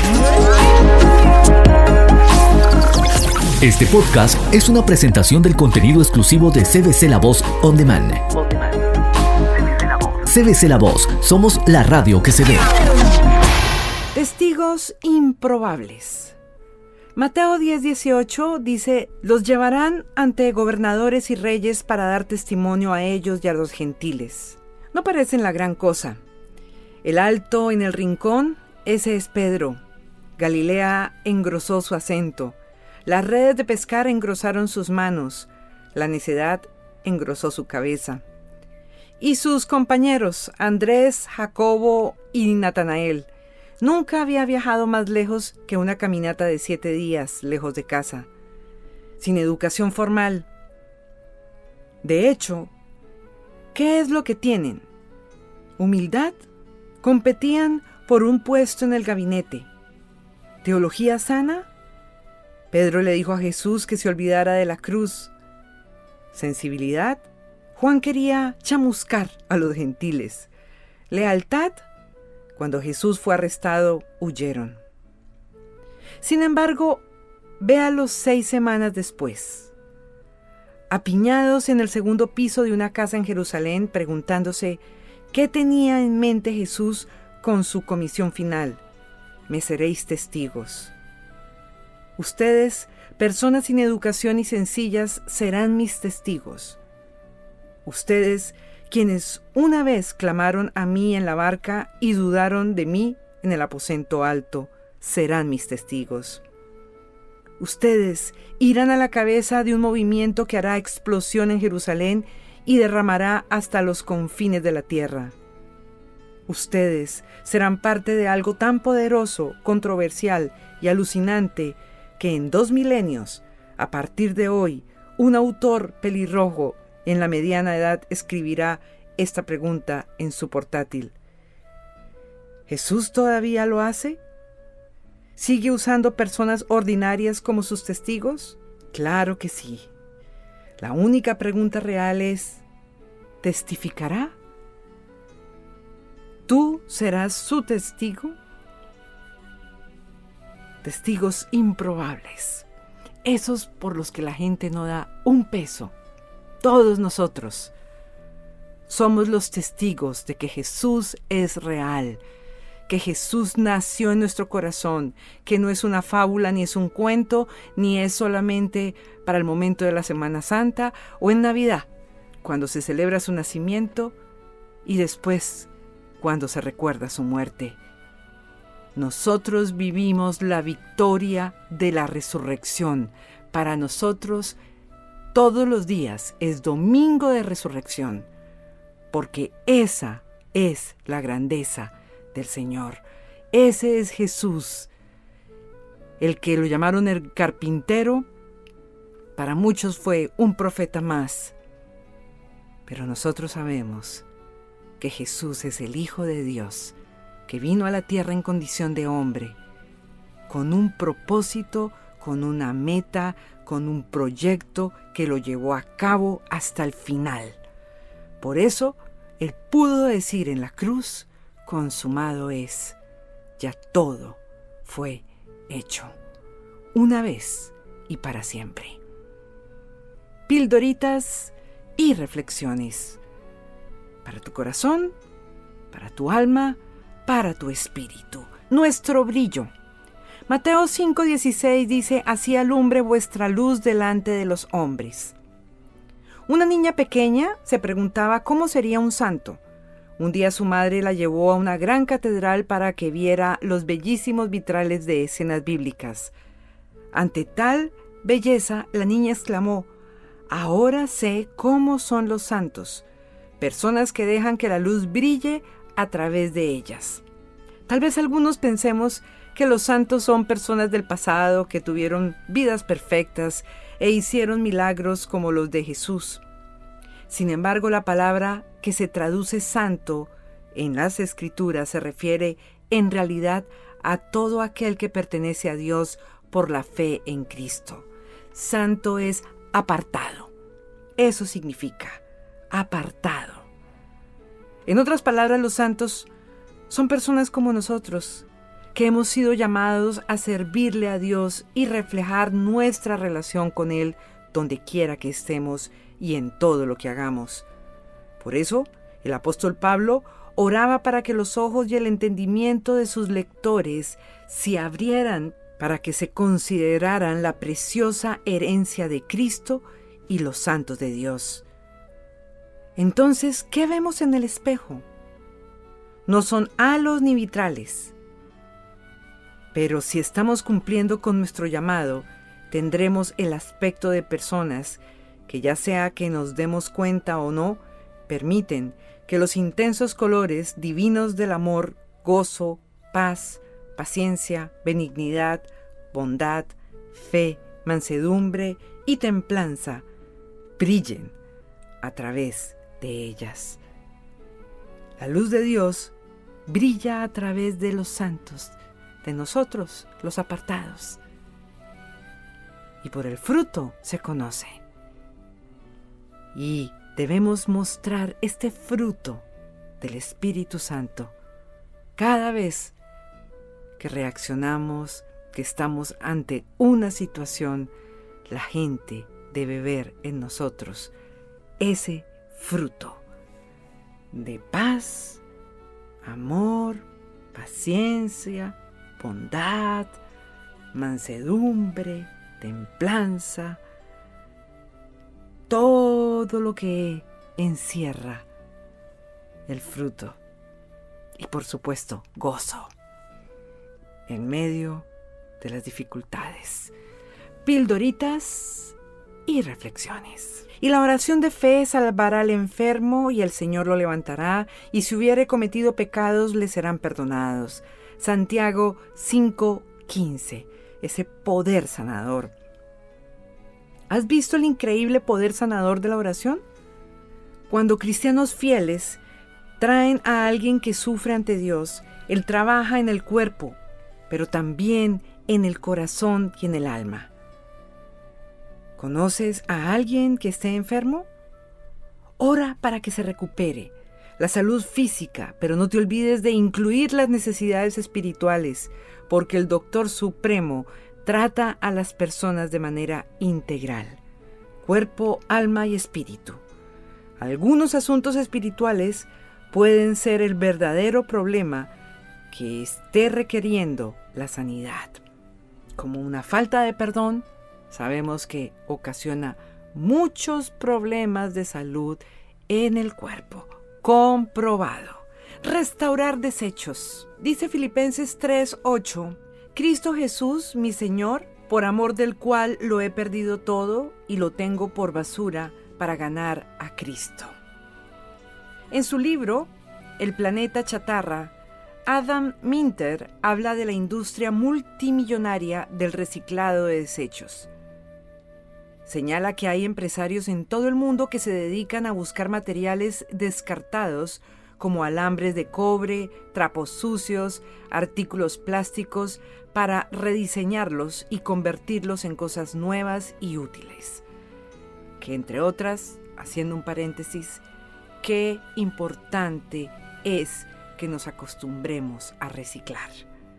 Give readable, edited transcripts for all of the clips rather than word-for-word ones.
Este podcast es una presentación del contenido exclusivo de CBC La Voz On Demand. CBC La Voz, somos la radio que se ve. Testigos improbables. Mateo 10:18 dice: los llevarán ante gobernadores y reyes para dar testimonio a ellos y a los gentiles. No parecen la gran cosa. El alto en el rincón, ese es Pedro. Galilea engrosó su acento. Las redes de pescar engrosaron sus manos. La necedad engrosó su cabeza. Y sus compañeros, Andrés, Jacobo y Natanael. Nunca había viajado más lejos que una caminata de 7 días lejos de casa, sin educación formal. De hecho, ¿qué es lo que tienen? ¿Humildad? Competían por un puesto en el gabinete. ¿Teología sana? Pedro le dijo a Jesús que se olvidara de la cruz. ¿Sensibilidad? Juan quería chamuscar a los gentiles. ¿Lealtad? Cuando Jesús fue arrestado, huyeron. Sin embargo, véalos 6 semanas después, apiñados en el segundo piso de una casa en Jerusalén, preguntándose qué tenía en mente Jesús con su comisión final. Me seréis testigos. Ustedes, personas sin educación y sencillas, serán mis testigos. Ustedes, quienes una vez clamaron a mí en la barca y dudaron de mí en el aposento alto, serán mis testigos. Ustedes irán a la cabeza de un movimiento que hará explosión en Jerusalén y derramará hasta los confines de la tierra. Ustedes serán parte de algo tan poderoso, controversial y alucinante que en 2 milenios, a partir de hoy, un autor pelirrojo en la mediana edad escribirá esta pregunta en su portátil. ¿Jesús todavía lo hace? ¿Sigue usando personas ordinarias como sus testigos? Claro que sí. La única pregunta real es, ¿testificará? ¿Tú serás su testigo? Testigos improbables. Esos por los que la gente no da un peso. Todos nosotros somos los testigos de que Jesús es real, que Jesús nació en nuestro corazón, que no es una fábula, ni es un cuento, ni es solamente para el momento de la Semana Santa o en Navidad, cuando se celebra su nacimiento y después cuando se recuerda su muerte. Nosotros vivimos la victoria de la resurrección. Para nosotros, todos los días es domingo de resurrección, porque esa es la grandeza del Señor. Ese es Jesús, el que lo llamaron el carpintero. Para muchos fue un profeta más, pero nosotros sabemos que Jesús es el Hijo de Dios, que vino a la tierra en condición de hombre, con un propósito, con una meta, con un proyecto que lo llevó a cabo hasta el final. Por eso, Él pudo decir en la cruz, consumado es, ya todo fue hecho, una vez y para siempre. Pildoritas y reflexiones para tu corazón, para tu alma, para tu espíritu, nuestro brillo. Mateo 5:16 dice: así alumbre vuestra luz delante de los hombres. Una niña pequeña se preguntaba cómo sería un santo. Un día su madre la llevó a una gran catedral para que viera los bellísimos vitrales de escenas bíblicas. Ante tal belleza, la niña exclamó: ahora sé cómo son los santos, personas que dejan que la luz brille a través de ellas. Tal vez algunos pensemos que los santos son personas del pasado que tuvieron vidas perfectas e hicieron milagros como los de Jesús. Sin embargo, la palabra que se traduce santo en las Escrituras se refiere en realidad a todo aquel que pertenece a Dios por la fe en Cristo. Santo es apartado. Eso significa apartado. En otras palabras, los santos son personas como nosotros, que hemos sido llamados a servirle a Dios y reflejar nuestra relación con Él donde quiera que estemos y en todo lo que hagamos. Por eso, el apóstol Pablo oraba para que los ojos y el entendimiento de sus lectores se abrieran para que se consideraran la preciosa herencia de Cristo y los santos de Dios. Entonces, ¿qué vemos en el espejo? No son halos ni vitrales. Pero si estamos cumpliendo con nuestro llamado, tendremos el aspecto de personas que, ya sea que nos demos cuenta o no, permiten que los intensos colores divinos del amor, gozo, paz, paciencia, benignidad, bondad, fe, mansedumbre y templanza brillen a través de ellas. La luz de Dios brilla a través de los santos, de nosotros, los apartados. Y por el fruto se conoce. Y debemos mostrar este fruto del Espíritu Santo cada vez que reaccionamos, que estamos ante una situación. La gente debe ver en nosotros ese fruto de paz, amor, paciencia, bondad, mansedumbre, templanza, todo lo que encierra el fruto. Y por supuesto, gozo en medio de las dificultades. Pildoritas y reflexiones. Y la oración de fe salvará al enfermo y el Señor lo levantará, y si hubiere cometido pecados le serán perdonados. Santiago 5:15. Ese poder sanador. ¿Has visto el increíble poder sanador de la oración? Cuando cristianos fieles traen a alguien que sufre ante Dios, Él trabaja en el cuerpo, pero también en el corazón y en el alma. ¿Conoces a alguien que esté enfermo? Ora para que se recupere la salud física, pero no te olvides de incluir las necesidades espirituales, porque el Doctor Supremo trata a las personas de manera integral, cuerpo, alma y espíritu. Algunos asuntos espirituales pueden ser el verdadero problema que esté requiriendo la sanidad, como una falta de perdón. Sabemos que ocasiona muchos problemas de salud en el cuerpo. Comprobado. Restaurar desechos. Dice Filipenses 3:8, Cristo Jesús, mi Señor, por amor del cual lo he perdido todo y lo tengo por basura para ganar a Cristo. En su libro, El planeta chatarra, Adam Minter habla de la industria multimillonaria del reciclado de desechos. Señala que hay empresarios en todo el mundo que se dedican a buscar materiales descartados como alambres de cobre, trapos sucios, artículos plásticos, para rediseñarlos y convertirlos en cosas nuevas y útiles. Que entre otras, haciendo un paréntesis, qué importante es que nos acostumbremos a reciclar.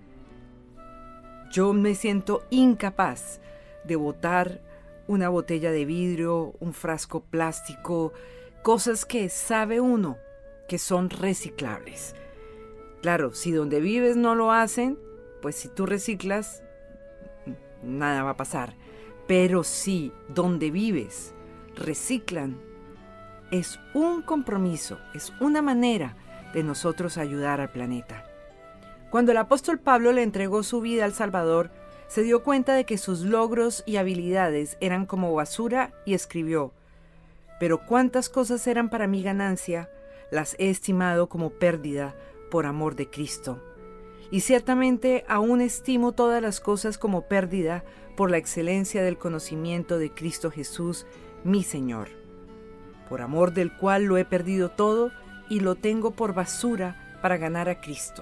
Yo me siento incapaz de botar una botella de vidrio, un frasco plástico, cosas que sabe uno que son reciclables. Claro, si donde vives no lo hacen, pues si tú reciclas, nada va a pasar. Pero si donde vives reciclan, es un compromiso, es una manera de nosotros ayudar al planeta. Cuando el apóstol Pablo le entregó su vida al Salvador, se dio cuenta de que sus logros y habilidades eran como basura y escribió: pero cuántas cosas eran para mi ganancia, las he estimado como pérdida por amor de Cristo. Y ciertamente aún estimo todas las cosas como pérdida por la excelencia del conocimiento de Cristo Jesús, mi Señor, por amor del cual lo he perdido todo y lo tengo por basura para ganar a Cristo.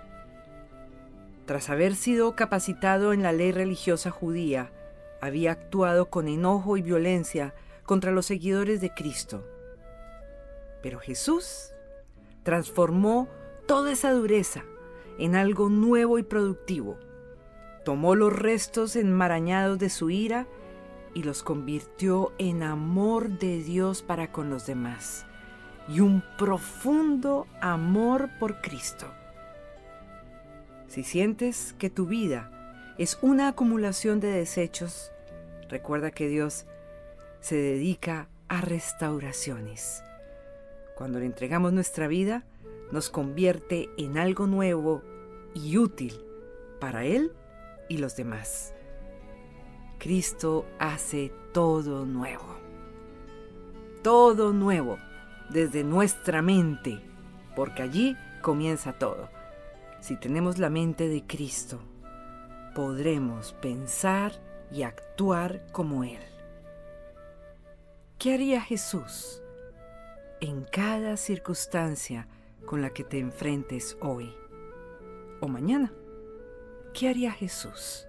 Tras haber sido capacitado en la ley religiosa judía, había actuado con enojo y violencia contra los seguidores de Cristo. Pero Jesús transformó toda esa dureza en algo nuevo y productivo. Tomó los restos enmarañados de su ira y los convirtió en amor de Dios para con los demás y un profundo amor por Cristo. Si sientes que tu vida es una acumulación de desechos, recuerda que Dios se dedica a restauraciones. Cuando le entregamos nuestra vida, nos convierte en algo nuevo y útil para Él y los demás. Cristo hace todo nuevo desde nuestra mente, porque allí comienza todo. Si tenemos la mente de Cristo, podremos pensar y actuar como Él. ¿Qué haría Jesús en cada circunstancia con la que te enfrentes hoy o mañana? ¿Qué haría Jesús?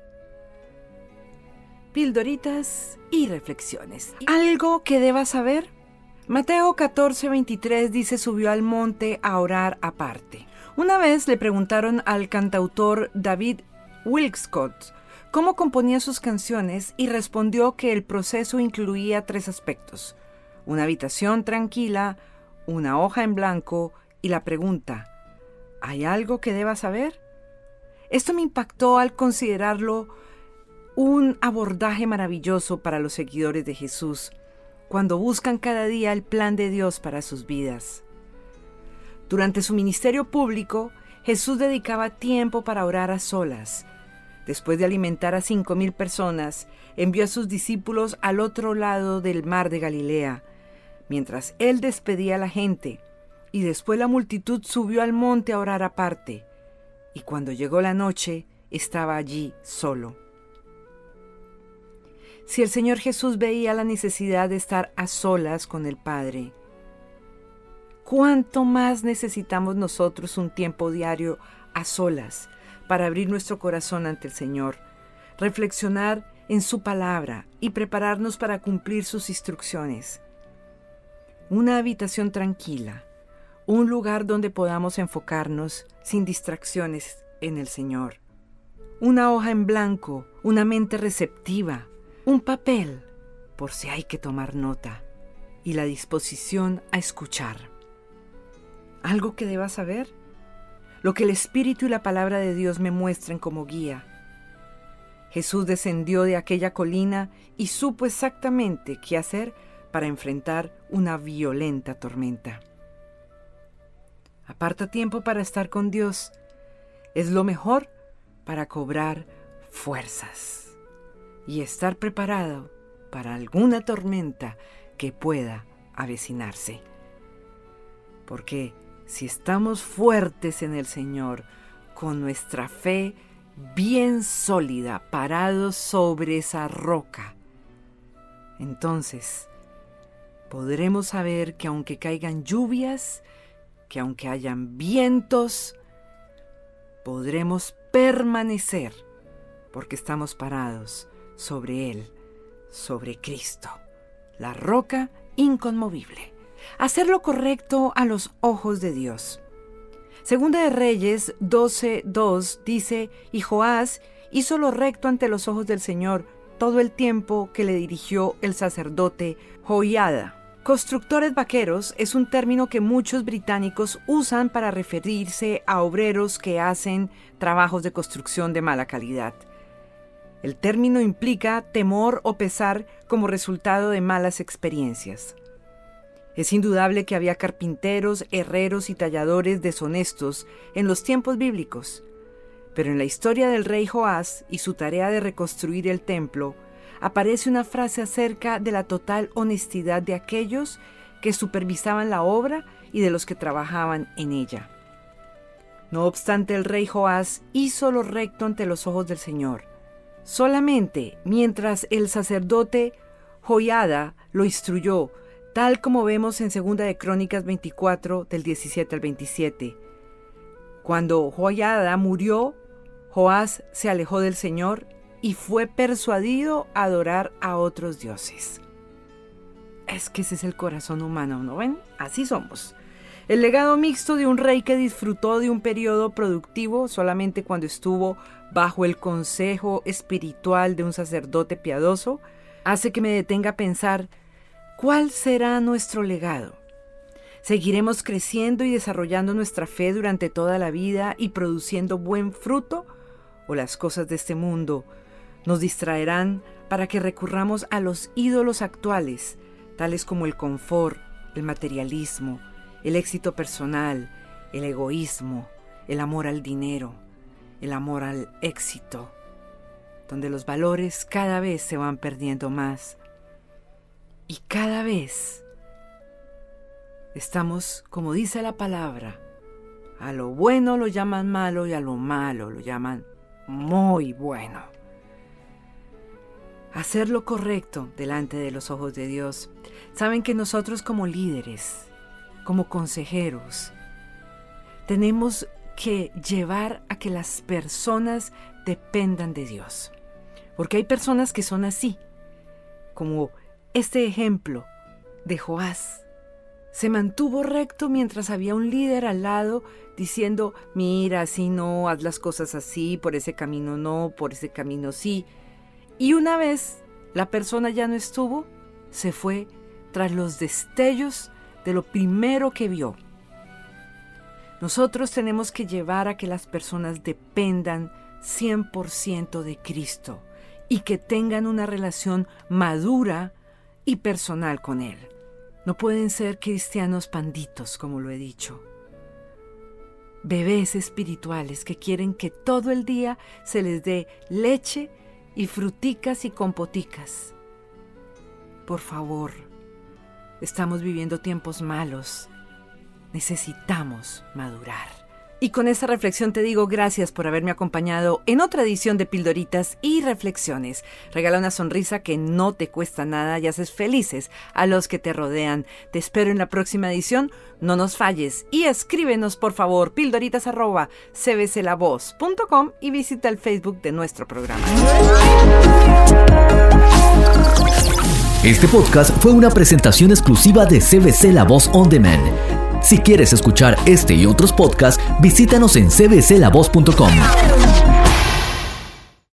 Pildoritas y reflexiones. ¿Algo que debas saber? Mateo 14:23 dice: subió al monte a orar aparte. Una vez le preguntaron al cantautor David Wilscott cómo componía sus canciones y respondió que el proceso incluía 3 aspectos: una habitación tranquila, una hoja en blanco y la pregunta: ¿hay algo que deba saber? Esto me impactó al considerarlo un abordaje maravilloso para los seguidores de Jesús cuando buscan cada día el plan de Dios para sus vidas. Durante su ministerio público, Jesús dedicaba tiempo para orar a solas. Después de alimentar a 5,000 personas, envió a sus discípulos al otro lado del mar de Galilea, mientras él despedía a la gente, y después la multitud subió al monte a orar aparte, y cuando llegó la noche, estaba allí solo. Si el Señor Jesús veía la necesidad de estar a solas con el Padre, ¿cuánto más necesitamos nosotros un tiempo diario a solas para abrir nuestro corazón ante el Señor, reflexionar en su palabra y prepararnos para cumplir sus instrucciones? Una habitación tranquila, un lugar donde podamos enfocarnos sin distracciones en el Señor, una hoja en blanco, una mente receptiva, un papel por si hay que tomar nota y la disposición a escuchar. ¿Algo que deba saber? Lo que el Espíritu y la palabra de Dios me muestren como guía. Jesús descendió de aquella colina y supo exactamente qué hacer para enfrentar una violenta tormenta. Aparta tiempo para estar con Dios. Es lo mejor para cobrar fuerzas y estar preparado para alguna tormenta que pueda avecinarse. Porque si estamos fuertes en el Señor, con nuestra fe bien sólida, parados sobre esa roca, entonces podremos saber que aunque caigan lluvias, que aunque hayan vientos, podremos permanecer porque estamos parados sobre Él, sobre Cristo, la roca inconmovible. Hacer lo correcto a los ojos de Dios. Segunda de Reyes 12:2 dice: y Joás hizo lo recto ante los ojos del Señor todo el tiempo que le dirigió el sacerdote Joiada. Constructores vaqueros es un término que muchos británicos usan para referirse a obreros que hacen trabajos de construcción de mala calidad. El término implica temor o pesar como resultado de malas experiencias. Es indudable que había carpinteros, herreros y talladores deshonestos en los tiempos bíblicos, pero en la historia del rey Joás y su tarea de reconstruir el templo, aparece una frase acerca de la total honestidad de aquellos que supervisaban la obra y de los que trabajaban en ella. No obstante, el rey Joás hizo lo recto ante los ojos del Señor. Solamente mientras el sacerdote Joiada lo instruyó, tal como vemos en 2 de Crónicas 24, del 17 al 27. Cuando Joiada murió, Joás se alejó del Señor y fue persuadido a adorar a otros dioses. Es que ese es el corazón humano, ¿no ven? Así somos. El legado mixto de un rey que disfrutó de un periodo productivo solamente cuando estuvo bajo el consejo espiritual de un sacerdote piadoso hace que me detenga a pensar, ¿cuál será nuestro legado? ¿Seguiremos creciendo y desarrollando nuestra fe durante toda la vida y produciendo buen fruto? ¿O las cosas de este mundo nos distraerán para que recurramos a los ídolos actuales, tales como el confort, el materialismo, el éxito personal, el egoísmo, el amor al dinero, el amor al éxito, donde los valores cada vez se van perdiendo más y cada vez estamos, como dice la palabra, a lo bueno lo llaman malo y a lo malo lo llaman muy bueno. Hacer lo correcto delante de los ojos de Dios. Saben que nosotros como líderes, como consejeros, tenemos que llevar a que las personas dependan de Dios. Porque hay personas que son así, como este ejemplo de Joás. Se mantuvo recto mientras había un líder al lado diciendo, mira, así no, haz las cosas así, por ese camino no, por ese camino sí. Y una vez la persona ya no estuvo, se fue tras los destellos de lo primero que vio. Nosotros tenemos que llevar a que las personas dependan 100% de Cristo y que tengan una relación madura y personal con Él. No pueden ser cristianos panditos, como lo he dicho. Bebés espirituales que quieren que todo el día se les dé leche y fruticas y compoticas. Por favor, estamos viviendo tiempos malos. Necesitamos madurar. Y con esta reflexión te digo gracias por haberme acompañado en otra edición de Pildoritas y Reflexiones. Regala una sonrisa que no te cuesta nada y haces felices a los que te rodean. Te espero en la próxima edición. No nos falles y escríbenos por favor pildoritas@cbclavoz.com y visita el Facebook de nuestro programa. Este podcast fue una presentación exclusiva de CBC La Voz On Demand. Si quieres escuchar este y otros podcasts, visítanos en cbclavoz.com.